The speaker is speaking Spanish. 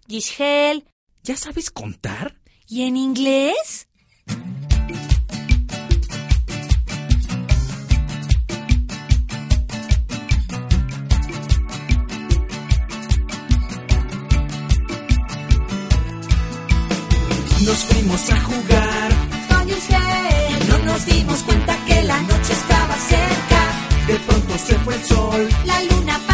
Gishel. ¿Ya sabes contar? ¿Y en inglés? Nos fuimos a jugar Con Gishel. no nos dimos cuenta que la noche estaba cerca. De pronto se fue el sol. La luna